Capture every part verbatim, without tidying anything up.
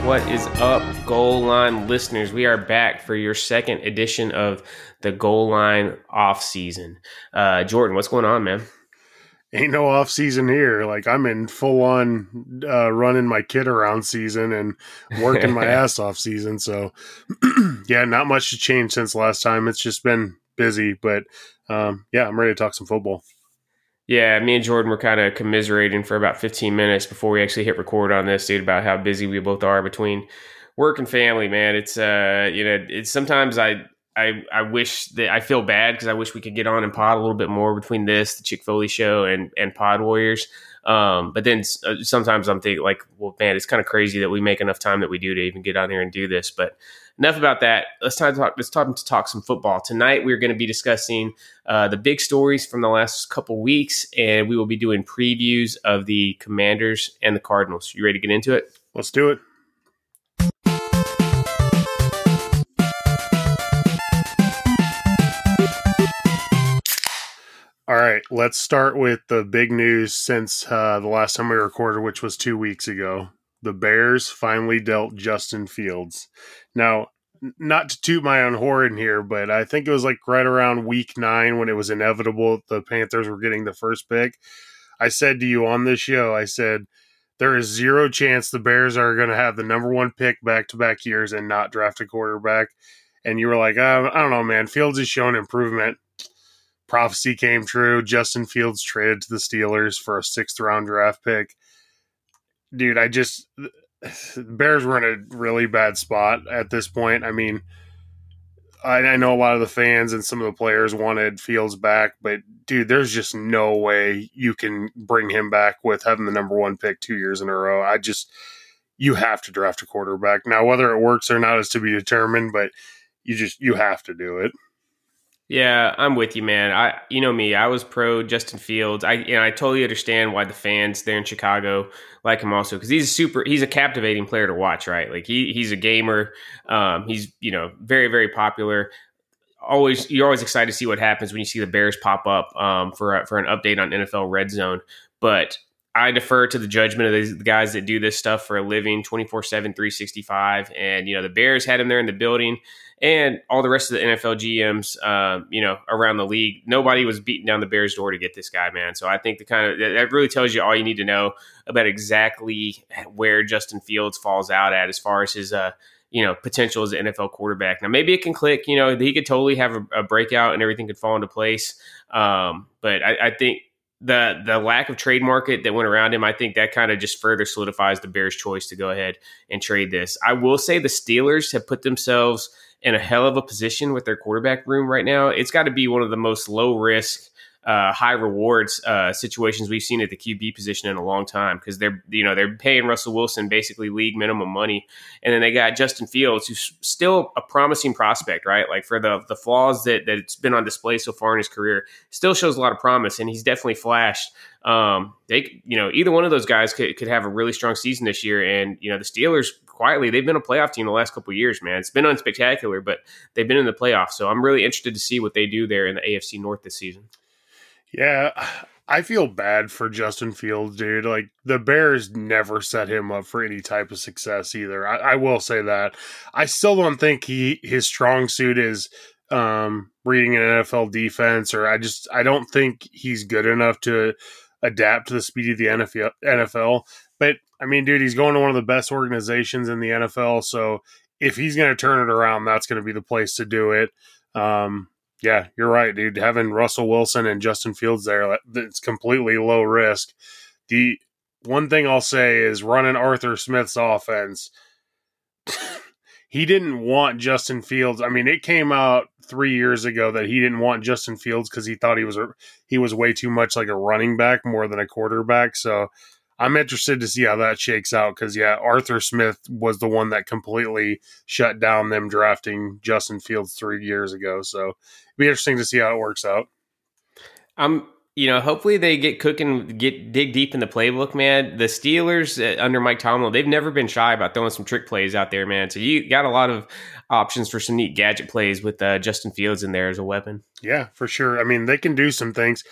What is up, Goal Line listeners? We are back for your second edition of the Goal Line off season. Uh, Jordan, what's going on, man? Ain't no off season here. Like I'm in full on uh, running my kid around season and working my ass off season. So yeah, not much to change since last time. It's just been busy, but um, yeah, I'm ready to talk some football. Yeah, me and Jordan were kind of commiserating for about fifteen minutes before we actually hit record on this, dude, about how busy we both are between work and family, man. It's, uh, you know, it's sometimes I, I, I wish that I feel bad because I wish we could get on and pod a little bit more between this, the Chick Foley show, and, and Pod Warriors. Um, but then uh, sometimes I'm thinking like, well, man, it's kind of crazy that we make enough time that we do to even get on here and do this. But enough about that. Let's time to talk. Let's talk to talk some football tonight. We're going to be discussing uh, the big stories from the last couple weeks, and we will be doing previews of the Commanders and the Cardinals. You ready to get into it? Let's do it. All right, let's start with the big news since uh, the last time we recorded, which was two weeks ago. The Bears finally dealt Justin Fields. Now, not to toot my own horn here, but I think it was like right around week nine when it was inevitable the Panthers were getting the first pick. I said to you on this show, I said, there is zero chance the Bears are going to have the number one pick back-to-back years and not draft a quarterback. And you were like, oh, I don't know, man. Fields has shown improvement. Prophecy came true. Justin Fields traded to the Steelers for a sixth round draft pick. Dude, I just the Bears were in a really bad spot at this point. I mean, I, I know a lot of the fans and some of the players wanted Fields back, but dude, there's just no way you can bring him back with having the number one pick two years in a row. I just you have to draft a quarterback. Now, whether it works or not is to be determined, but you just you have to do it. Yeah, I'm with you, man. I, you know me, I was pro Justin Fields. I, you know, I totally understand why the fans there in Chicago like him also because he's super. He's a captivating player to watch, right? Like he, he's a gamer. Um, he's, you know, very, very popular. Always, you're always excited to see what happens when you see the Bears pop up um, for for an update on N F L Red Zone. But I defer to the judgment of these guys that do this stuff for a living, twenty-four seven, three sixty-five. And, you know, the Bears had him there in the building. And all the rest of the N F L G Ms, um, you know, around the league, nobody was beating down the Bears' door to get this guy, man. So I think the kind of that really tells you all you need to know about exactly where Justin Fields falls out at as far as his, uh, you know, potential as an N F L quarterback. Now, maybe it can click. You know, he could totally have a, a breakout and everything could fall into place. Um, but I, I think the the lack of trade market that went around him, I think that kind of just further solidifies the Bears' choice to go ahead and trade this. I will say the Steelers have put themselves in a hell of a position with their quarterback room right now. It's got to be one of the most low risk, uh, high rewards uh, situations we've seen at the Q B position in a long time because they're you know they're paying Russell Wilson basically league minimum money, and then they got Justin Fields, who's still a promising prospect, right? Like for the the flaws that that's been on display so far in his career, still shows a lot of promise, and he's definitely flashed. Um, they, you know, either one of those guys could, could have a really strong season this year. And, you know, the Steelers quietly, they've been a playoff team the last couple of years, man. It's been unspectacular, but they've been in the playoffs. So I'm really interested to see what they do there in the A F C North this season. Yeah, I feel bad for Justin Fields, dude. Like the Bears never set him up for any type of success either. I, I will say that. I still don't think he his strong suit is um, reading an N F L defense, or I just I don't think he's good enough to adapt to the speed of the N F L. But I mean, dude, he's going to one of the best organizations in the N F L. So if he's going to turn it around, that's going to be the place to do it. Um, yeah, you're right, dude. Having Russell Wilson and Justin Fields there, it's completely low risk. The one thing I'll say is running Arthur Smith's offense. He didn't want Justin Fields. I mean, it came out three years ago that he didn't want Justin Fields because he thought he was a, he was way too much like a running back more than a quarterback. So I'm interested to see how that shakes out because, yeah, Arthur Smith was the one that completely shut down them drafting Justin Fields three years ago. So it'd be interesting to see how it works out. I'm You know, hopefully they get cooking, get dig deep in the playbook, man. The Steelers uh, under Mike Tomlin, they've never been shy about throwing some trick plays out there, man. So you got a lot of options for some neat gadget plays with uh, Justin Fields in there as a weapon. Yeah, for sure. I mean, they can do some things.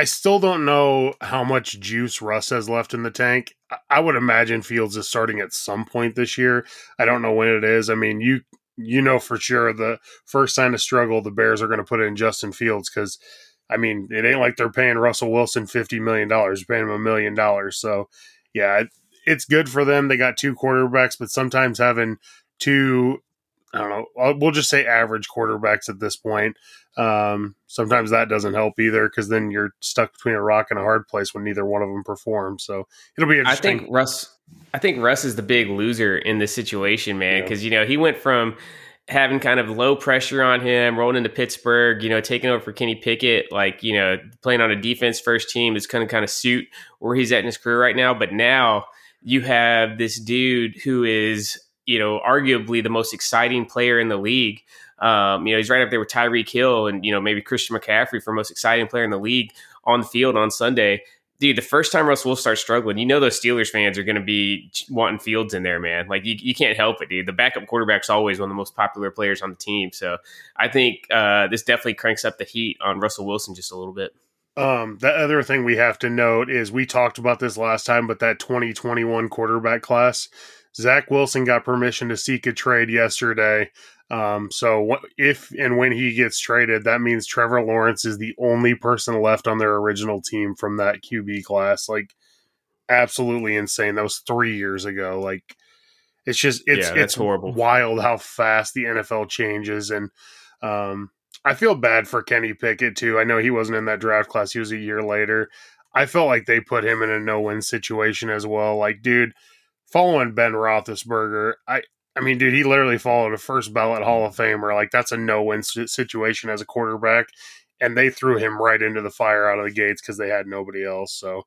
I still don't know how much juice Russ has left in the tank. I would imagine Fields is starting at some point this year. I don't know when it is. I mean, you you know for sure the first sign of struggle the Bears are going to put in Justin Fields because, I mean, it ain't like they're paying Russell Wilson fifty million dollars, they're paying him a million dollars. So, yeah, it, it's good for them. They got two quarterbacks, but sometimes having two, I don't know, we'll just say average quarterbacks at this point, um, sometimes that doesn't help either because then you're stuck between a rock and a hard place when neither one of them performs. So it'll be interesting. I think Russ, I think Russ is the big loser in this situation, man, because, yeah. you know, he went from having kind of low pressure on him, rolling into Pittsburgh, you know, taking over for Kenny Pickett, like, you know, playing on a defense first team is going to kind of suit where he's at in his career right now. But now you have this dude who is, you know, arguably the most exciting player in the league. Um, you know, he's right up there with Tyreek Hill and, you know, maybe Christian McCaffrey for most exciting player in the league on the field on Sunday. Dude, the first time Russell will start struggling, you know those Steelers fans are going to be wanting Fields in there, man. Like, you, you can't help it, dude. The backup quarterback's always one of the most popular players on the team. So I think uh, this definitely cranks up the heat on Russell Wilson just a little bit. Um, the other thing we have to note is we talked about this last time, but that twenty twenty-one quarterback class, Zach Wilson got permission to seek a trade yesterday. Um, so if and when he gets traded, that means Trevor Lawrence is the only person left on their original team from that Q B class. Like, absolutely insane. That was three years ago. Like, it's just it's yeah, that's it's horrible. Wild how fast the N F L changes, and um, I feel bad for Kenny Pickett too. I know he wasn't in that draft class; he was a year later. I felt like they put him in a no-win situation as well. Like, dude, following Ben Roethlisberger, I. I mean, dude, he literally followed a first ballot Hall of Famer. Like, that's a no-win situation as a quarterback. And they threw him right into the fire out of the gates because they had nobody else. So,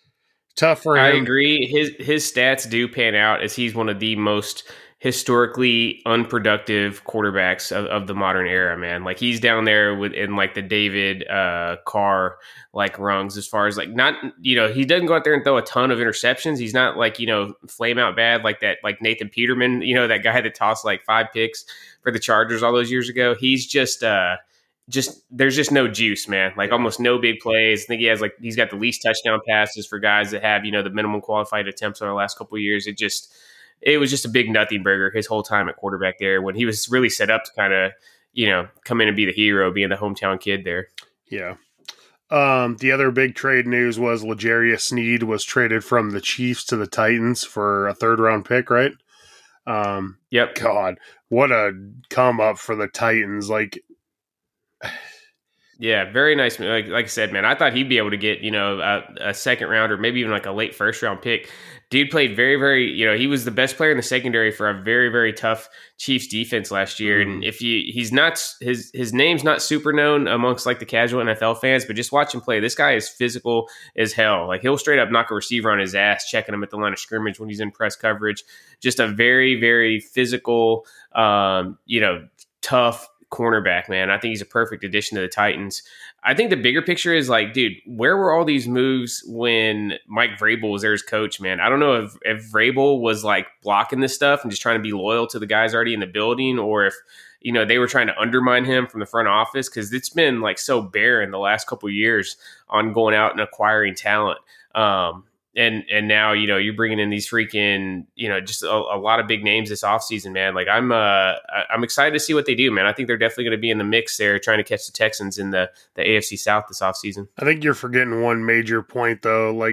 tough for him. I agree. His his stats do pan out as he's one of the most historically unproductive quarterbacks of, of the modern era, man. Like, he's down there with in like the David uh, Carr like rungs as far as like not, you know, he doesn't go out there and throw a ton of interceptions. He's not like, you know, flame out bad like that, like Nathan Peterman, you know, that guy that tossed like five picks for the Chargers all those years ago. He's just, uh, just there's just no juice, man. Like, almost no big plays. I think he has like he's got the least touchdown passes for guys that have, you know, the minimum qualified attempts over the last couple of years. It just it was just a big nothing burger his whole time at quarterback there when he was really set up to kind of, you know, come in and be the hero, being the hometown kid there. Yeah. Um, the other big trade news was L'Jarius Sneed was traded from the Chiefs to the Titans for a third round pick, right? Um, yep. God, what a come up for the Titans. Like, yeah, very nice. Like, like I said, man, I thought he'd be able to get, you know, a, a second round or maybe even like a late first round pick. Dude played very, very, you know, he was the best player in the secondary for a very, very tough Chiefs defense last year. Mm. And if you, he's not, his, his name's not super known amongst like the casual N F L fans, but just watch him play. This guy is physical as hell. Like, he'll straight up knock a receiver on his ass, checking him at the line of scrimmage when he's in press coverage. Just a very, very physical, um, you know, tough cornerback, man. I think he's a perfect addition to the Titans. I think the bigger picture is like, dude, where were all these moves when Mike Vrabel was there as coach, man? I don't know if, if Vrabel was like blocking this stuff and just trying to be loyal to the guys already in the building, or if, you know, they were trying to undermine him from the front office, because it's been like so barren the last couple of years on going out and acquiring talent. Um, And and now, you know, you're bringing in these freaking, you know, just a, a lot of big names this offseason, man. Like, I'm uh, I'm excited to see what they do, man. I think they're definitely going to be in the mix there trying to catch the Texans in the, the A F C South this offseason. I think you're forgetting one major point, though. Like,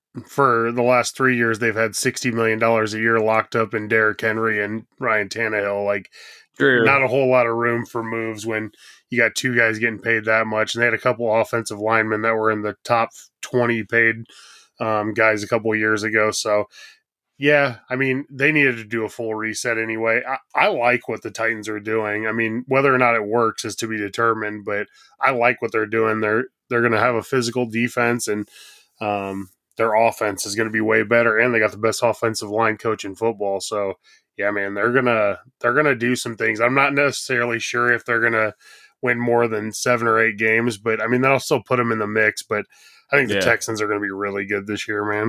for the last three years, they've had sixty million dollars a year locked up in Derrick Henry and Ryan Tannehill. Like, True. Not a whole lot of room for moves when you got two guys getting paid that much. And they had a couple offensive linemen that were in the top twenty paid Um, guys a couple of years ago. So, yeah, I mean, they needed to do a full reset anyway. I, I like what the Titans are doing. I mean, whether or not it works is to be determined, but I like what they're doing. They're they're going to have a physical defense, and um, their offense is going to be way better, and they got the best offensive line coach in football. So, yeah, man, they're gonna they're gonna do some things. I'm not necessarily sure if they're gonna win more than seven or eight games, but I mean, that'll still put them in the mix. But I think the yeah. Texans are going to be really good this year, man.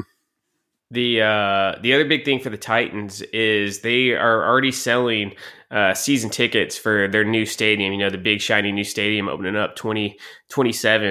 The uh, the other big thing for the Titans is they are already selling uh, season tickets for their new stadium. You know, the big shiny new stadium opening up twenty twenty-seven.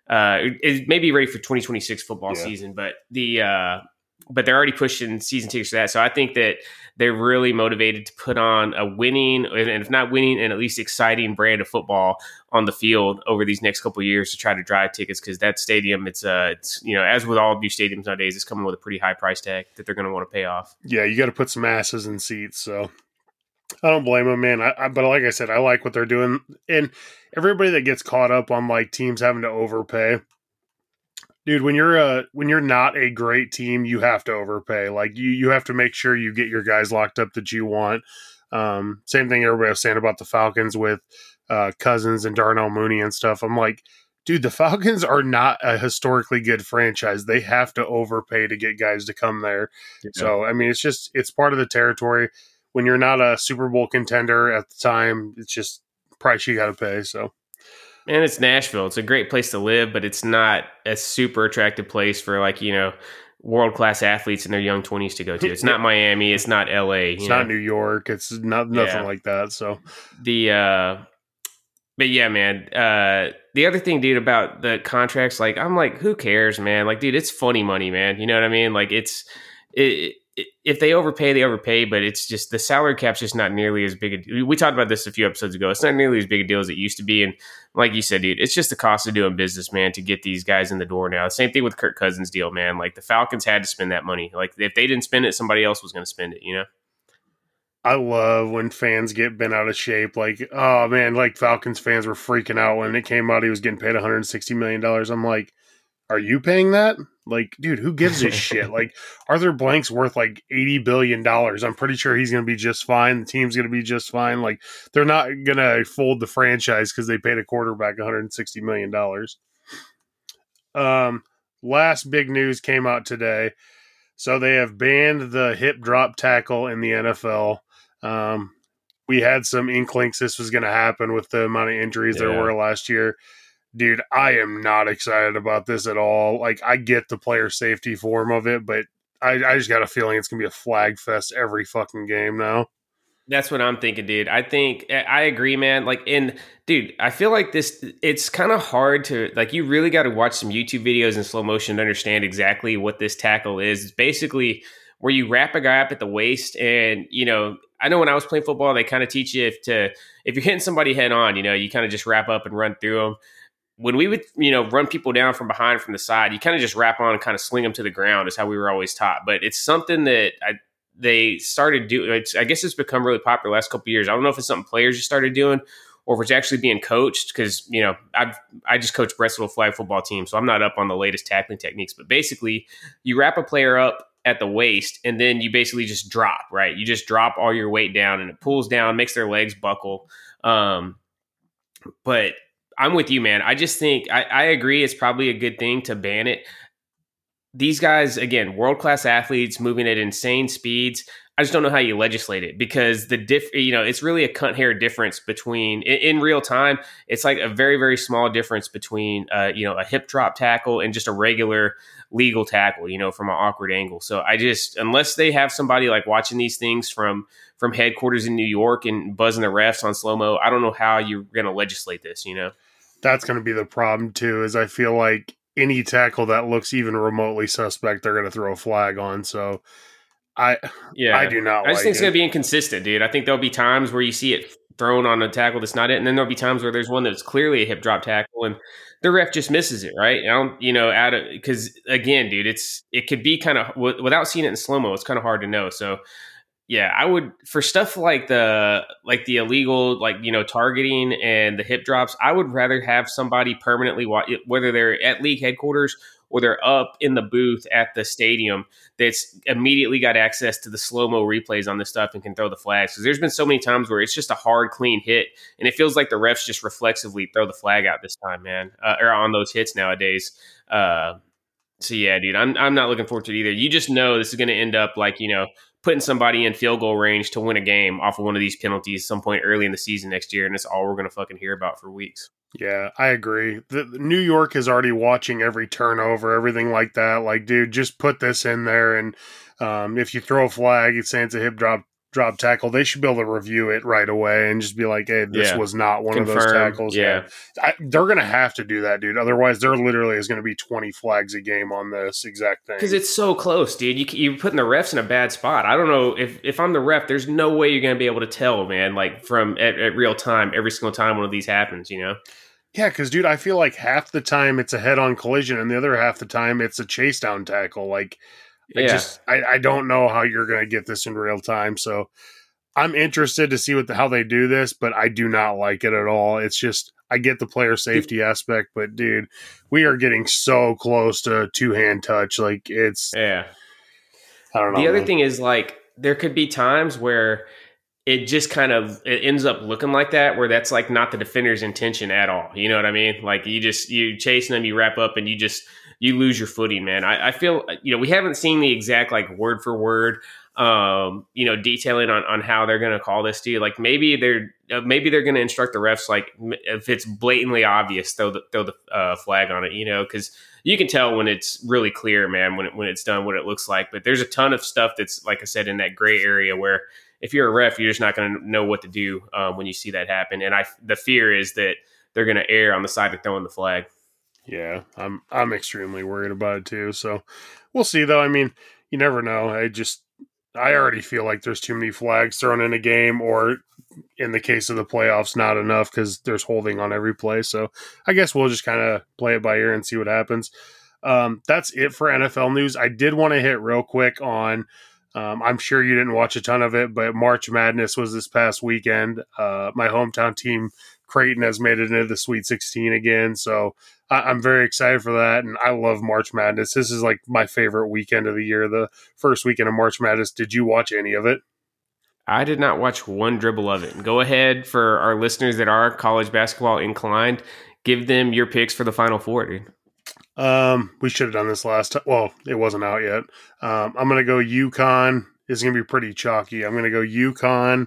uh, it may be ready for twenty twenty-six football Yeah. season, but the uh, but they're already pushing season tickets for that. So I think that they're really motivated to put on a winning, and if not winning, and at least exciting brand of football on the field over these next couple of years to try to drive tickets, because that stadium, it's uh, it's you know, as with all new stadiums nowadays, it's coming with a pretty high price tag that they're going to want to pay off. Yeah, you got to put some asses in seats. So I don't blame them, man. I, I, but like I said, I like what they're doing, and everybody that gets caught up on like teams having to overpay. Dude, when you're a when you're not a great team, you have to overpay. Like you, you have to make sure you get your guys locked up that you want. Um, same thing everybody was saying about the Falcons with uh, Cousins and Darnell Mooney and stuff. I'm like, dude, the Falcons are not a historically good franchise. They have to overpay to get guys to come there. Yeah. So I mean, it's just it's part of the territory. When you're not a Super Bowl contender at the time, it's just price you got to pay. So. And it's Nashville. It's a great place to live, but it's not a super attractive place for, like, you know, world-class athletes in their young twenties to go to. It's not Miami. It's not L A. It's you not know? New York. It's not nothing yeah. like that. So the, uh, but yeah, man. Uh, the other thing, dude, about the contracts, like, I'm like, who cares, man? Like, dude, it's funny money, man. You know what I mean? Like, it's it, it, if they overpay, they overpay. But it's just the salary cap's just not nearly as big. A, we talked about this a few episodes ago. It's not nearly as big a deal as it used to be. And like you said, dude, it's just the cost of doing business, man, to get these guys in the door now. Same thing with Kirk Cousins' deal, man. Like, the Falcons had to spend that money. Like, if they didn't spend it, somebody else was going to spend it, you know? I love when fans get bent out of shape. Like, oh, man, like Falcons fans were freaking out when it came out he was getting paid one hundred sixty million dollars. I'm like, are you paying that? Like, dude, who gives a shit? Like, Arthur Blank's worth like eighty billion dollars. I'm pretty sure he's going to be just fine. The team's going to be just fine. Like, they're not going to fold the franchise because they paid a quarterback one hundred sixty million dollars. Um, last big news came out today. So they have banned the hip drop tackle in the N F L. Um, we had some inklings this was going to happen with the amount of injuries yeah. there were last year. Dude, I am not excited about this at all. Like, I get the player safety form of it, but I, I just got a feeling it's going to be a flag fest every fucking game now. That's what I'm thinking, dude. I think I agree, man. Like, and dude, I feel like this, it's kind of hard to, like, you really got to watch some YouTube videos in slow motion to understand exactly what this tackle is. It's basically where you wrap a guy up at the waist, and, you know, I know when I was playing football, they kind of teach you if to, if you're hitting somebody head on, you know, you kind of just wrap up and run through them. When we would, you know, run people down from behind, from the side, you kind of just wrap on and kind of sling them to the ground is how we were always taught. But it's something that I, they started doing. I guess it's become really popular the last couple of years. I don't know if it's something players just started doing or if it's actually being coached, because, you know, I've, I just coach Brestwood flag football team, so I'm not up on the latest tackling techniques. But basically, you wrap a player up at the waist, and then you basically just drop, right? You just drop all your weight down, and it pulls down, makes their legs buckle. Um, but I'm with you, man. I just think I, I agree. It's probably a good thing to ban it. These guys, again, world-class athletes moving at insane speeds. I just don't know how you legislate it, because the diff, you know, it's really a cunt hair difference between in, in real time. It's like a very, very small difference between, uh, you know, a hip drop tackle and just a regular legal tackle, you know, from an awkward angle. So I just, unless they have somebody like watching these things from, from headquarters in New York and buzzing the refs on slow-mo, I don't know how you're going to legislate this, you know? That's going to be the problem too, is I feel like any tackle that looks even remotely suspect, they're going to throw a flag on. So I, yeah, I do not. I just like think it's it. going to be inconsistent, dude. I think there'll be times where you see it thrown on a tackle that's not it, and then there'll be times where there's one that's clearly a hip drop tackle, and the ref just misses it, right? I don't, you know, out of because again, dude, it's it could be kind of w- without seeing it in slow mo, it's kind of hard to know. So. Yeah, I would, for stuff like the like the illegal, like, you know, targeting and the hip drops, I would rather have somebody permanently watch, whether they're at league headquarters or they're up in the booth at the stadium, that's immediately got access to the slow-mo replays on this stuff and can throw the flags. Because there's been so many times where it's just a hard, clean hit, and it feels like the refs just reflexively throw the flag out this time, man, uh, or on those hits nowadays. Uh, so, yeah, dude, I'm I'm not looking forward to it either. You just know this is going to end up like, you know, putting somebody in field goal range to win a game off of one of these penalties some point early in the season next year, and that's all we're going to fucking hear about for weeks. Yeah, I agree. The, the New York is already watching every turnover, everything like that. Like, dude, just put this in there, and um, if you throw a flag, it's saying it's a hip drop drop tackle, they should be able to review it right away and just be like, hey, this Yeah. was not one Confirm, of those tackles. yeah. Yeah. I, they're going to have to do that, dude. Otherwise, there literally is going to be twenty flags a game on this exact thing. Because it's so close, dude. You, you're putting the refs in a bad spot. I don't know if, if I'm the ref, there's no way you're going to be able to tell, man, like from at, at real time, every single time one of these happens, you know? Yeah, because, dude, I feel like half the time it's a head-on collision and the other half the time it's a chase-down tackle. Like, I Yeah. just, I, I don't know how you're going to get this in real time. So I'm interested to see what the, how they do this, but I do not like it at all. It's just, I get the player safety aspect, but dude, we are getting so close to two-hand touch. Like, it's, Yeah. I don't know. The other man. thing is, like, there could be times where it just kind of it ends up looking like that, where that's like not the defender's intention at all. You know what I mean? Like, you just you chasing them, you wrap up, and you just you lose your footing, man. I, I feel you know we haven't seen the exact like word for word, um, you know, detailing on, on how they're going to call this to you. Like maybe they're uh, maybe they're going to instruct the refs like if it's blatantly obvious, throw the throw the uh, flag on it. You know, because you can tell when it's really clear, man, when it, when it's done, what it looks like. But there's a ton of stuff that's, like I said, in that gray area where if you're a ref, you're just not going to know what to do um, when you see that happen. And I, the fear is that they're going to err on the side of throwing the flag. Yeah, I'm I'm extremely worried about it too. So we'll see, though. I mean, you never know. I just I already feel like there's too many flags thrown in a game, or in the case of the playoffs, not enough because there's holding on every play. So I guess we'll just kind of play it by ear and see what happens. Um, that's it for N F L news. I did want to hit real quick on. Um, I'm sure you didn't watch a ton of it, but March Madness was this past weekend. Uh, my hometown team, Creighton, has made it into the Sweet sixteen again. So I- I'm very excited for that. And I love March Madness. This is like my favorite weekend of the year, the first weekend of March Madness. Did you watch any of it? I did not watch one dribble of it. Go ahead for our listeners that are college basketball inclined. Give them your picks for the Final Four, dude. Um, we should have done this last time. Well, it wasn't out yet. Um, I'm going to go UConn. It's going to be pretty chalky. I'm going to go UConn,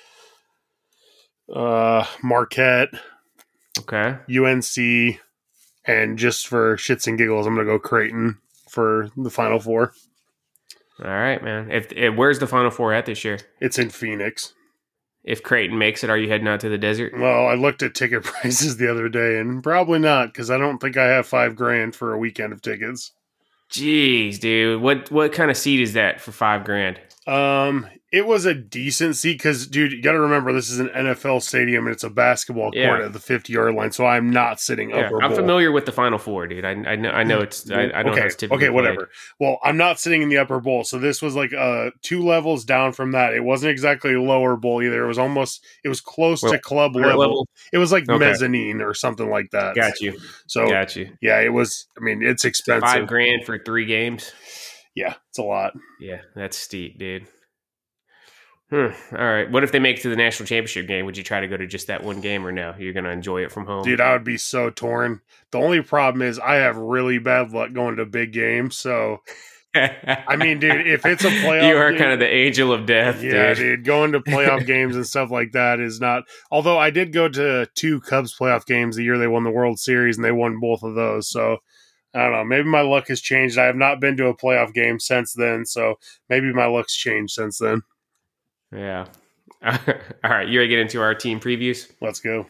uh, Marquette, Okay. U N C, and just for shits and giggles, I'm going to go Creighton for the Final Four. All right, man. If, if where's the Final Four at this year? It's in Phoenix. If Creighton makes it, are you heading out to the desert? Well, I looked at ticket prices the other day, and probably not, because I don't think I have five grand for a weekend of tickets. Jeez, dude. What what kind of seat is that for five grand? Um, it was a decent seat because, dude, you got to remember this is an N F L stadium and it's a basketball Yeah. court at the fifty-yard line, so I'm not sitting Yeah, upper I'm bowl. familiar with the Final Four, dude. I, I know I know it's I, I know okay, how it's typically okay, whatever. Well, I'm not sitting in the upper bowl, so this was like uh two levels down from that. It wasn't exactly a lower bowl either. It was almost it was close Well, to club played. level. level. It was like Okay. mezzanine or something like that. Got you. So Got you. yeah, it was. I mean, it's expensive. Five grand for three games. Yeah, it's a lot. Yeah, that's steep, dude. Hmm. All right. What if they make it to the national championship game? Would you try to go to just that one game, or no? You're gonna enjoy it from home, Dude, I would be so torn. The only problem is I have really bad luck going to big games. So, I mean, dude, if it's a playoff, you are dude, kind of the angel of death, yeah, dude. dude, going to playoff games and stuff like that is not. Although I did go to two Cubs playoff games the year they won the World Series, and they won both of those. So, I don't know. Maybe my luck has changed. I have not been to a playoff game since then. So maybe my luck's changed since then. Yeah. All right. You ready to get into our team previews? Let's go.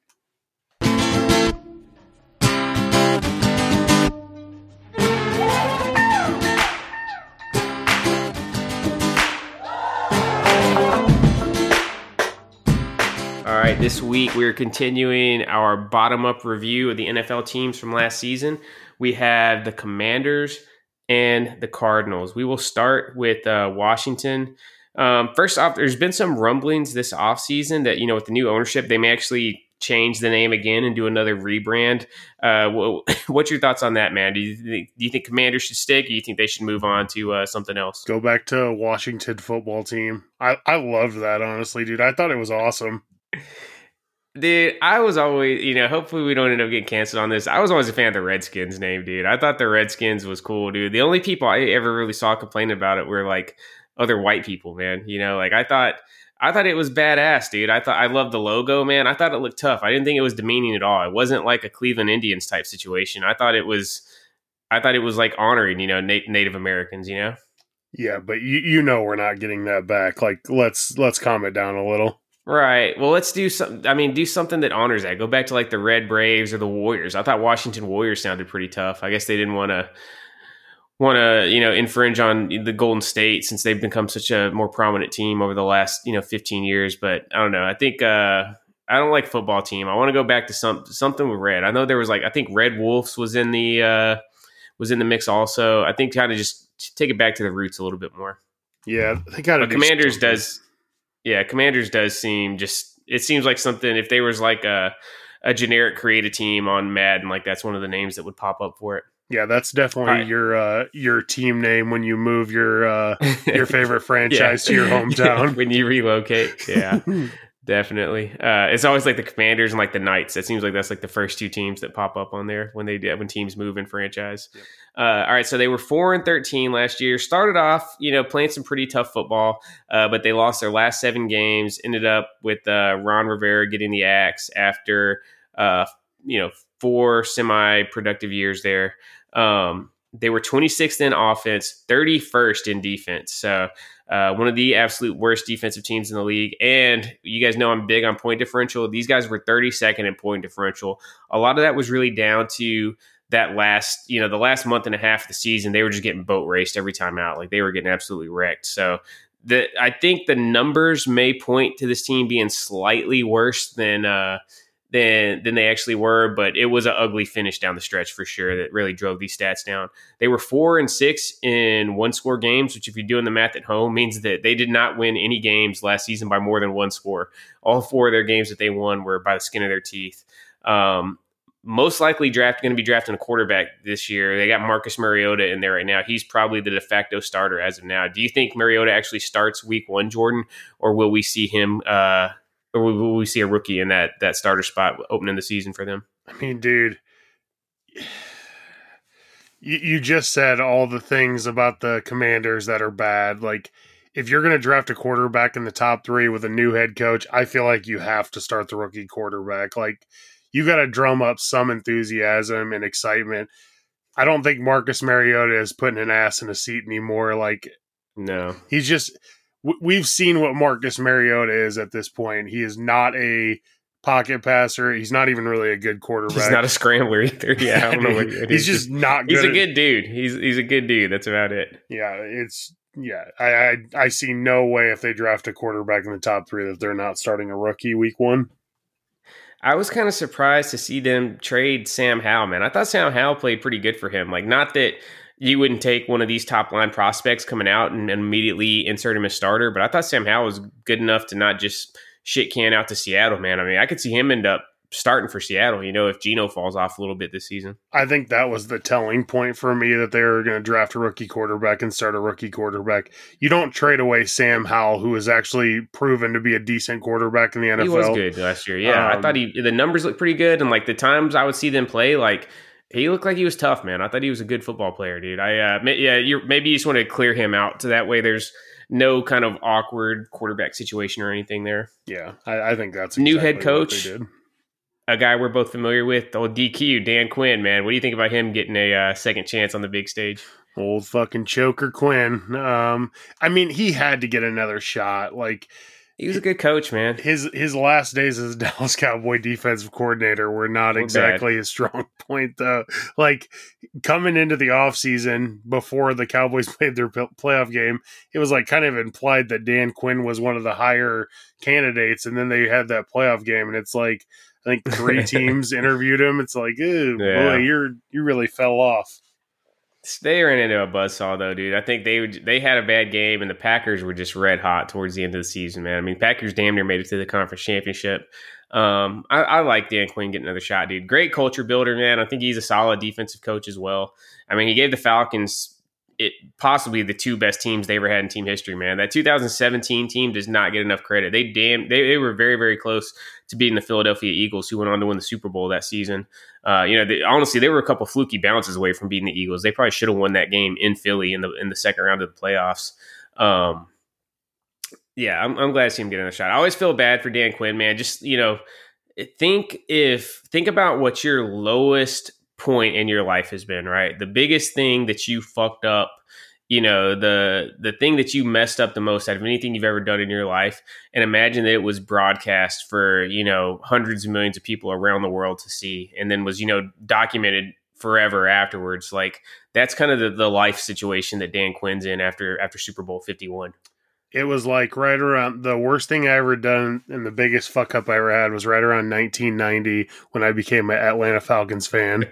All right, this week we're continuing our bottom-up review of the N F L teams from last season. We have the Commanders and the Cardinals. We will start with uh, Washington. Um, first off, there's been some rumblings this offseason that, you know, with the new ownership, they may actually change the name again and do another rebrand. Uh, well, what's your thoughts on that, man? Do you think, do you think Commanders should stick, or do you think they should move on to uh, something else? Go back to Washington football team. I, I loved that, honestly, dude. I thought it was awesome. Dude, I was always, you know, hopefully we don't end up getting canceled on this. I was always a fan of the Redskins name, dude. I thought the Redskins was cool, dude. The only people I ever really saw complaining about it were like other white people, man. You know, like I thought, I thought it was badass, dude. I thought I loved the logo, man. I thought it looked tough. I didn't think it was demeaning at all. It wasn't like a Cleveland Indians type situation. I thought it was, I thought it was like honoring, you know, na- Native Americans, you know. Yeah, but you you know we're not getting that back. Like let's let's calm it down a little. Right. Well, let's do some. I mean, do something that honors that. Go back to like the Red Braves or the Warriors. I thought Washington Warriors sounded pretty tough. I guess they didn't want to want to you know infringe on the Golden State since they've become such a more prominent team over the last you know fifteen years. But I don't know. I think uh, I don't like football team. I want to go back to some something with red. I know there was like I think Red Wolves was in the uh, was in the mix also. I think kind of just take it back to the roots a little bit more. Yeah, they got to. Commanders something. does. Yeah, Commanders does seem just. It seems like something. If there was like a a generic create a team on Madden, like that's one of the names that would pop up for it. Yeah, that's definitely right. your uh, your team name when you move your uh, your favorite franchise yeah. to your hometown when you relocate. Yeah, definitely. Uh, it's always like the Commanders and like the Knights. It seems like that's like the first two teams that pop up on there when they when teams move in franchise. Yep. Uh, all right, so they were four and thirteen last year. Started off, you know, playing some pretty tough football, uh, but they lost their last seven games. Ended up with uh, Ron Rivera getting the axe after, uh, you know, four semi-productive years there. Um, they were twenty-sixth in offense, thirty-first in defense. So uh, one of the absolute worst defensive teams in the league. And you guys know I'm big on point differential. These guys were thirty-second in point differential. A lot of that was really down to that last, you know, the last month and a half of the season. They were just getting boat raced every time out. Like they were getting absolutely wrecked. So the, I think the numbers may point to this team being slightly worse than, uh, than than they actually were, but it was an ugly finish down the stretch for sure that really drove these stats down. They were four and six in one score games, which if you're doing the math at home means that they did not win any games last season by more than one score. All four of their games that they won were by the skin of their teeth. Um, most likely draft going to be drafting a quarterback this year. They got Marcus Mariota in there right now. He's probably the de facto starter as of now. Do you think Mariota actually starts week one, Jordan, or will we see him uh, or will we see a rookie in that that starter spot opening the season for them? I mean, dude, you, you just said all the things about the Commanders that are bad. Like, if you're going to draft a quarterback in the top three with a new head coach, I feel like you have to start the rookie quarterback. Like, you got to drum up some enthusiasm and excitement. I don't think Marcus Mariota is putting an ass in a seat anymore. Like, no, he's just. We've seen what Marcus Mariota is at this point. He is not a pocket passer. He's not even really a good quarterback. He's not a scrambler either. Yeah, I don't know what he's, he's just not good. He's a good dude. He's he's a good dude. That's about it. Yeah, it's yeah. I, I I see no way if they draft a quarterback in the top three that they're not starting a rookie week one. I was kind of surprised to see them trade Sam Howell, man. I thought Sam Howell played pretty good for him. Like, not that you wouldn't take one of these top line prospects coming out and, and immediately insert him as starter, but I thought Sam Howell was good enough to not just shit can out to Seattle, man. I mean, I could see him end up starting for Seattle, you know, if Geno falls off a little bit this season. I think that was the telling point for me that they were going to draft a rookie quarterback and start a rookie quarterback. You don't trade away Sam Howell, who has actually proven to be a decent quarterback in the N F L. He was good last year. Yeah, um, I thought he the numbers looked pretty good, and like the times I would see them play, like he looked like he was tough, man. I thought he was a good football player, dude. I uh, yeah, you maybe you just want to clear him out so that way there's no kind of awkward quarterback situation or anything there. Yeah, I, I think that's exactly new head coach. What they did. A guy we're both familiar with, old D Q, Dan Quinn, man. What do you think about him getting a uh, second chance on the big stage? Old fucking choker Quinn. Um, I mean, he had to get another shot. Like, he was a good coach, man. His his last days as a Dallas Cowboy defensive coordinator were not we're exactly bad. His strong point, though. Like, coming into the offseason before the Cowboys played their playoff game, it was like kind of implied that Dan Quinn was one of the higher candidates, and then they had that playoff game, and it's like, I think three teams interviewed him. It's like, oh yeah. boy, you're you really fell off. They ran into a buzzsaw, though, dude. I think they they had a bad game, and the Packers were just red hot towards the end of the season, man. I mean, Packers damn near made it to the conference championship. Um, I, I like Dan Quinn getting another shot, dude. Great culture builder, man. I think he's a solid defensive coach as well. I mean, he gave the Falcons it possibly the two best teams they ever had in team history, man. That two thousand seventeen team does not get enough credit. They damn they, they were very, very close to beating the Philadelphia Eagles, who went on to win the Super Bowl that season. Uh, you know, they, honestly, they were a couple fluky bounces away from beating the Eagles. They probably should have won that game in Philly in the in the second round of the playoffs. Um, yeah, I'm, I'm glad to see him getting a shot. I always feel bad for Dan Quinn, man. Just, you know, think if think about what your lowest point in your life has been, right? The biggest thing that you fucked up you know, the the thing that you messed up the most out of anything you've ever done in your life, and imagine that it was broadcast for, you know, hundreds of millions of people around the world to see, and then was, you know, documented forever afterwards. Like, that's kind of the, the life situation that Dan Quinn's in after after Super Bowl fifty-one. It was like right around the worst thing I ever done, and the biggest fuck up I ever had was right around nineteen ninety when I became an Atlanta Falcons fan.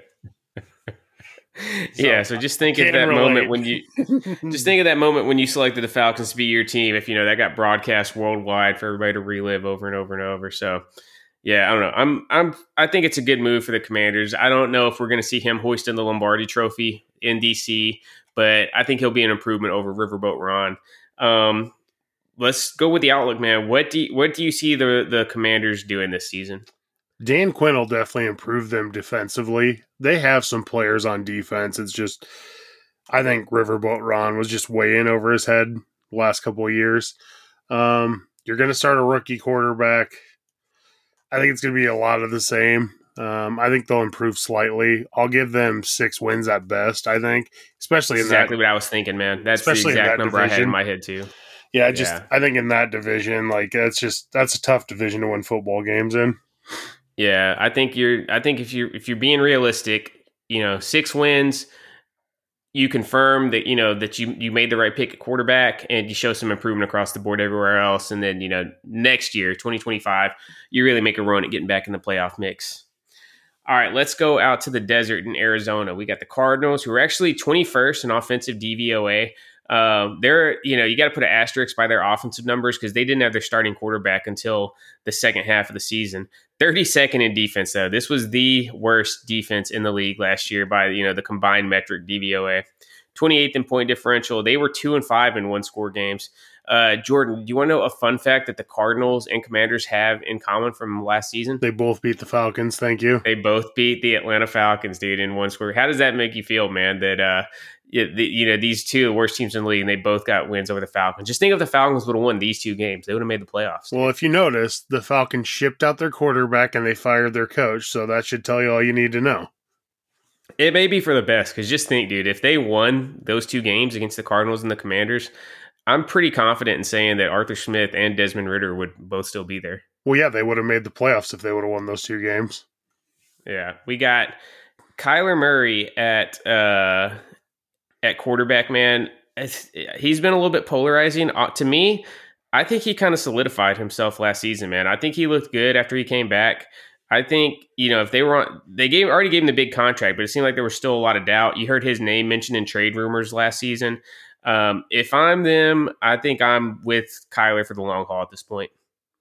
So, yeah, so just think of that relate. moment when you just think of that moment when you selected the Falcons to be your team. If you know that got broadcast worldwide for everybody to relive over and over and over. So, yeah, I don't know. I'm I'm I think it's a good move for the Commanders. I don't know if we're going to see him hoisting the Lombardi Trophy in D C, but I think he'll be an improvement over Riverboat Ron. Um, let's go with the outlook, man. What do you, what do you see the the Commanders doing this season? Dan Quinn will definitely improve them defensively. They have some players on defense. It's just, I think Riverboat Ron was just way in over his head the last couple of years. Um, you're going to start a rookie quarterback. I think it's going to be a lot of the same. Um, I think they'll improve slightly. I'll give them six wins at best, I think, especially in exactly that, what I was thinking, man. That's the exact number division. I had in my head too. Yeah, just yeah. I think in that division, like that's just that's a tough division to win football games in. Yeah, I think you're. I think if you if you're being realistic, you know, six wins, you confirm that you know that you you made the right pick at quarterback, and you show some improvement across the board everywhere else. And then you know next year, twenty twenty-five, you really make a run at getting back in the playoff mix. All right, let's go out to the desert in Arizona. We got the Cardinals, who are actually twenty-first in offensive D V O A. Um, they're, you know, you got to put an asterisk by their offensive numbers because they didn't have their starting quarterback until the second half of the season. thirty-second in defense, though. This was the worst defense in the league last year by, you know, the combined metric D V O A. twenty-eighth in point differential. They were two and five in one score games. Uh, Jordan, do you want to know a fun fact that the Cardinals and Commanders have in common from last season? They both beat the Falcons. Thank you. They both beat the Atlanta Falcons, dude, in one score. How does that make you feel, man? That, uh, you, the, you know, these two the worst teams in the league, and they both got wins over the Falcons. Just think if the Falcons would have won these two games, they would have made the playoffs. Well, if you notice, the Falcons shipped out their quarterback and they fired their coach, so that should tell you all you need to know. It may be for the best, because just think, dude, if they won those two games against the Cardinals and the Commanders, I'm pretty confident in saying that Arthur Smith and Desmond Ridder would both still be there. Well, yeah, they would have made the playoffs if they would have won those two games. Yeah, we got Kyler Murray at uh, at quarterback, man. It's, he's been a little bit polarizing. Uh, to me, I think he kind of solidified himself last season, man. I think he looked good after he came back. I think, you know, if they were on, they gave already gave him the big contract, but it seemed like there was still a lot of doubt. You heard his name mentioned in trade rumors last season. Um, if I'm them, I think I'm with Kyler for the long haul at this point.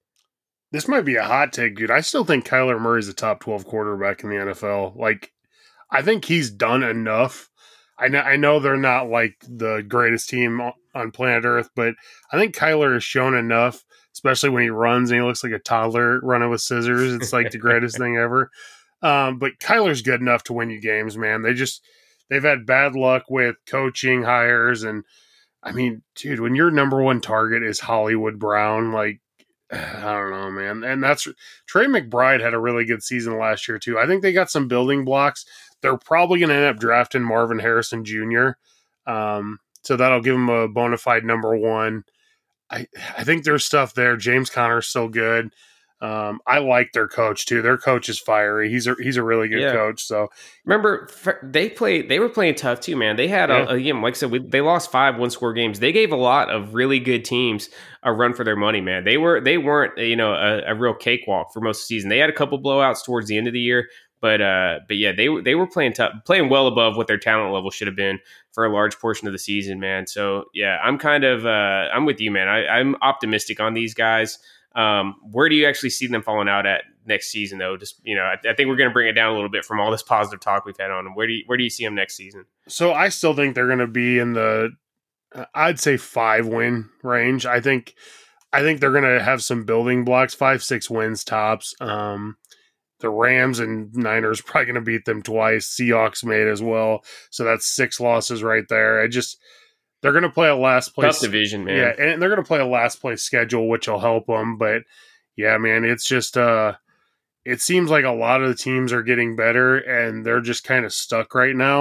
This might be a hot take, dude. I still think Kyler Murray's a top twelve quarterback in the N F L. Like, I think he's done enough. I know, I know they're not like the greatest team on planet Earth, but I think Kyler has shown enough, especially when he runs and he looks like a toddler running with scissors. It's like the greatest thing ever. Um, but Kyler's good enough to win you games, man. They just, they've had bad luck with coaching hires. And I mean, dude, when your number one target is Hollywood Brown, like, I don't know, man. And that's Trey McBride had a really good season last year too. I think they got some building blocks. They're probably going to end up drafting Marvin Harrison Junior Um, so that'll give them a bona fide number one. I, I think there's stuff there. James Conner's still good. Um, I like their coach too. Their coach is fiery. He's a he's a really good yeah. coach. So remember, they played. They were playing tough too, man. They had yeah. a, again, like I said, we, they lost five one score games. They gave a lot of really good teams a run for their money, man. They were they weren't you know a, a real cakewalk for most of the season. They had a couple blowouts towards the end of the year, but uh, but yeah, they they were playing tough, playing well above what their talent level should have been for a large portion of the season, man. So yeah, I'm kind of uh, I'm with you, man. I, I'm optimistic on these guys. Um, where do you actually see them falling out at next season, though? Just you know, I, I think we're going to bring it down a little bit from all this positive talk we've had on them. Where do you where do you see them next season? So I still think they're going to be in the, uh, I'd say five win range. I think, I think they're going to have some building blocks, five six wins tops. Um, the Rams and Niners probably going to beat them twice. Seahawks made as well, so that's six losses right there. I just. They're going to play a last place. Tough division, man. Yeah, and they're going to play a last place schedule, which will help them. But, yeah, man, it's just uh, – it seems like a lot of the teams are getting better, and they're just kind of stuck right now.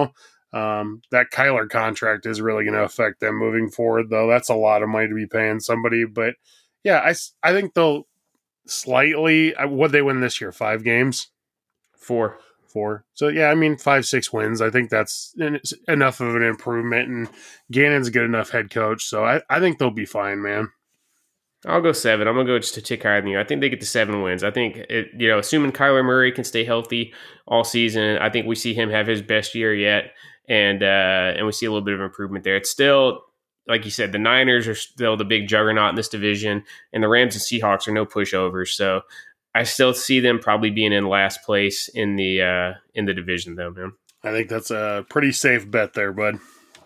Um, that Kyler contract is really going to affect them moving forward, though. That's a lot of money to be paying somebody. But yeah, I, I think they'll slightly. What they win this year? Five games? Four. Four. So yeah, I mean, five, six wins. I think that's enough of an improvement. And Gannon's a good enough head coach. So I, I think they'll be fine, man. I'll go seven. I'm gonna go just a tick higher than you. I think they get to seven wins. I think it, you know, assuming Kyler Murray can stay healthy all season, I think we see him have his best year yet, and uh, and we see a little bit of improvement there. It's still, like you said, the Niners are still the big juggernaut in this division, and the Rams and Seahawks are no pushovers. So I still see them probably being in last place in the uh, in the division, though, man. I think that's a pretty safe bet there, bud.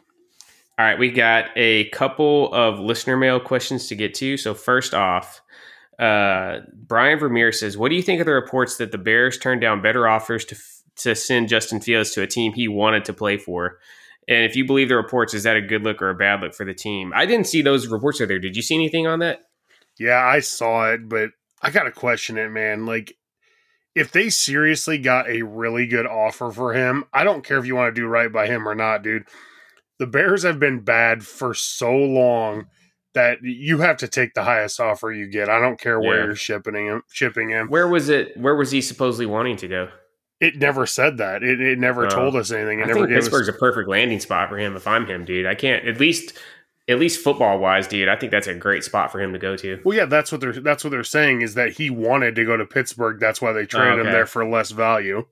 All right, we got a couple of listener mail questions to get to. So first off, uh, Brian Vermeer says, what do you think of the reports that the Bears turned down better offers to to send Justin Fields to a team he wanted to play for? And if you believe the reports, is that a good look or a bad look for the team? I didn't see those reports are there. Did you see anything on that? Yeah, I saw it, but I got to question it, man. Like, if they seriously got a really good offer for him, I don't care if you want to do right by him or not, dude. The Bears have been bad for so long that you have to take the highest offer you get. I don't care where yeah. you're shipping him. Shipping him. Where was it? Where was he supposedly wanting to go? It never said that. It, it never uh, told us anything. It I never think gave Pittsburgh's us... a perfect landing spot for him. If I'm him, dude, I can't. At least, at least football wise, dude, I think that's a great spot for him to go to. Well, yeah, that's what they're that's what they're saying is that he wanted to go to Pittsburgh. That's why they traded oh, okay. him there for less value.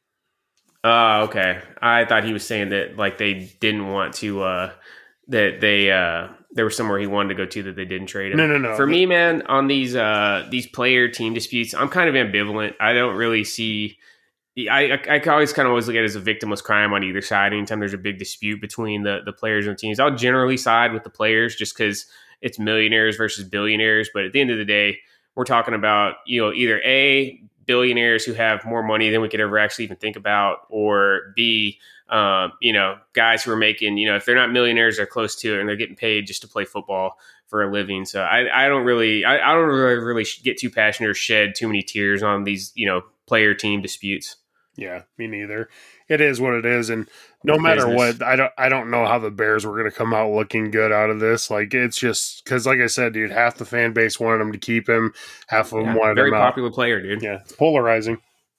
Oh, uh, okay. I thought he was saying that like they didn't want to. Uh, that they uh, there was somewhere he wanted to go to that they didn't trade him. No, no, no. For me, man, on these uh, these player team disputes, I'm kind of ambivalent. I don't really see. I, I, I always kind of always look at it as a victimless crime on either side. Anytime there's a big dispute between the, the players and the teams, I'll generally side with the players just because it's millionaires versus billionaires. But at the end of the day, we're talking about, you know, either A, billionaires who have more money than we could ever actually even think about, or B, um, you know, guys who are making, you know, if they're not millionaires, they're close to it and they're getting paid just to play football for a living. So I, I don't really, I, I don't really, really get too passionate or shed too many tears on these, you know, player team disputes. Yeah, me neither. It is what it is, and no matter what, I don't. I don't know how the Bears were going to come out looking good out of this. Like, it's just because, like I said, dude, half the fan base wanted him to keep him, half of them yeah, wanted very him out. Very popular player, dude. Yeah, it's polarizing.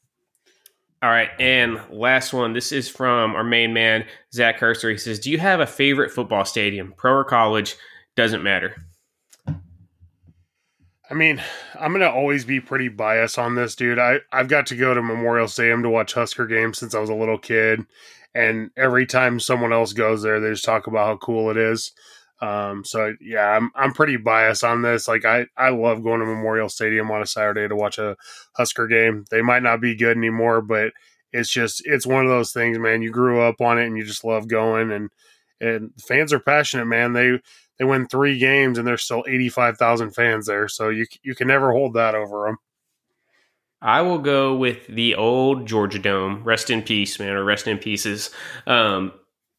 All right, and last one. This is from our main man, Zach Herster. He says, "Do you have a favorite football stadium, pro or college? Doesn't matter." I mean, I'm going to always be pretty biased on this, dude. I, I've got to go to Memorial Stadium to watch Husker games since I was a little kid. And every time someone else goes there, they just talk about how cool it is. Um, so, yeah, I'm I'm pretty biased on this. Like, I, I love going to Memorial Stadium on a Saturday to watch a Husker game. They might not be good anymore, but it's just, it's one of those things, man. You grew up on it and you just love going. And, and fans are passionate, man. They... They win three games, and there's still eighty-five thousand fans there, so you you can never hold that over them. I will go with the old Georgia Dome. Rest in peace, man, or rest in pieces. Um,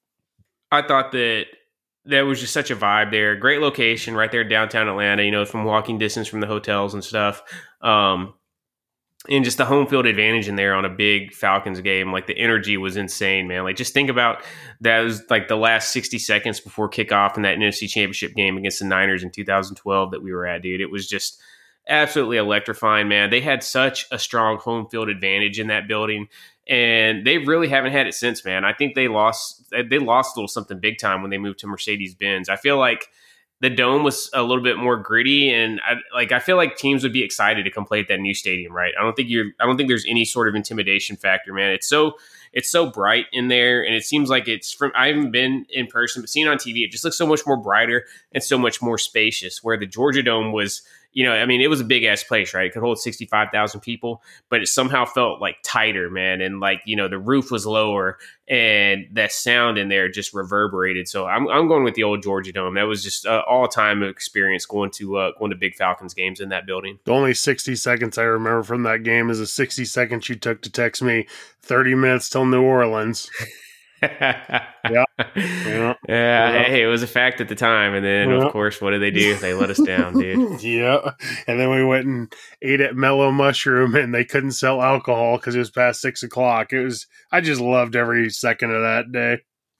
I thought that there was just such a vibe there. Great location right there in downtown Atlanta, you know, from walking distance from the hotels and stuff. Um, and just the home field advantage in there on a big Falcons game. Like, the energy was insane, man. Like, just think about that was like the last sixty seconds before kickoff in that N F C Championship game against the Niners in two thousand twelve that we were at, dude. It was just absolutely electrifying, man. They had such a strong home field advantage in that building, and they really haven't had it since, man. I think they lost they lost a little something big time when they moved to Mercedes-Benz. I feel like the dome was a little bit more gritty, and I, like I feel like teams would be excited to come play at that new stadium, right? I don't think you're. I don't think there's any sort of intimidation factor, man. It's so it's so bright in there, and it seems like it's from. I haven't been in person, but seen on T V, it just looks so much more brighter and so much more spacious. Where the Georgia Dome was, you know, I mean, it was a big ass place, right? It could hold sixty-five thousand people, but it somehow felt like tighter, man. And like, you know, the roof was lower and that sound in there just reverberated. So I'm I'm going with the old Georgia Dome. That was just an all time experience going to uh, going to big Falcons games in that building. The only sixty seconds I remember from that game is the sixty seconds you took to text me thirty minutes till New Orleans. yeah. Yeah. Yeah. yeah. Hey, it was a fact at the time. And then, yeah. of course, what did they do? They let us down, dude. Yeah. And then we went and ate at Mellow Mushroom, and they couldn't sell alcohol because it was past six o'clock. It was, I just loved every second of that day.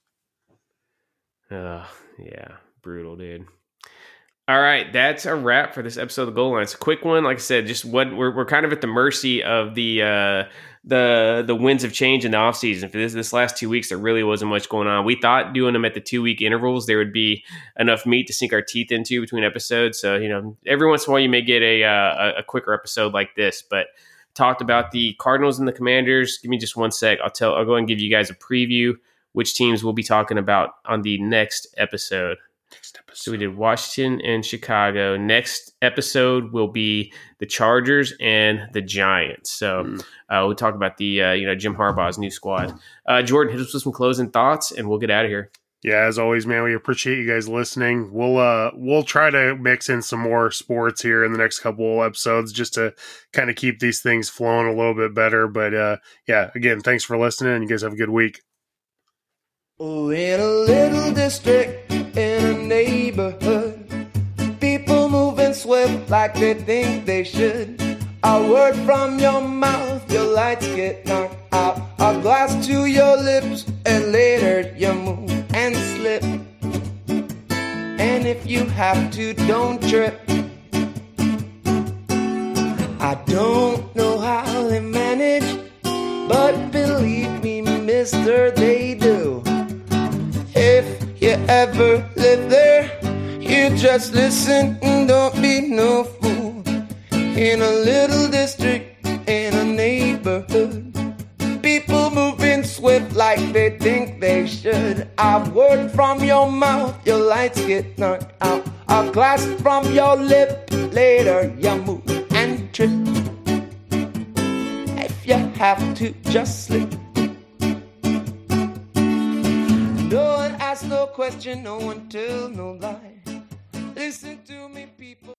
Uh, yeah, brutal, dude. All right, that's a wrap for this episode of the Goal Line. It's a quick one. Like I said, just what we're we're kind of at the mercy of the uh, the the winds of change in the offseason. For this this last two weeks, there really wasn't much going on. We thought doing them at the two week intervals, there would be enough meat to sink our teeth into between episodes. So you know, every once in a while, you may get a uh, a quicker episode like this. But talked about the Cardinals and the Commanders. Give me just one sec. I'll tell. I'll go ahead and give you guys a preview which teams we'll be talking about on the next episode. Next episode. So we did Washington and Chicago. Next episode will be the Chargers and the Giants. So mm. uh, we'll talk about the uh, you know Jim Harbaugh's new squad. Uh, Jordan, hit us with some closing thoughts, and we'll get out of here. Yeah, as always, man, we appreciate you guys listening. We'll uh we'll try to mix in some more sports here in the next couple episodes just to kind of keep these things flowing a little bit better. But uh, yeah, again, thanks for listening, and you guys have a good week. Oh, in a little district, in a neighborhood, people moving swift like they think they should. A word from your mouth, your lights get knocked out. A glass to your lips, and later you move and slip. And if you have to, don't trip. I don't know how they manage, but believe me, mister, they do. If you ever live there, you just listen and don't be no fool. In a little district, in a neighborhood, people moving swift like they think they should. A word from your mouth, your lights get knocked out. A glass from your lip, later you move and trip. If you have to, just slip. No one asks no question, no one tell no lie. Listen to me, people.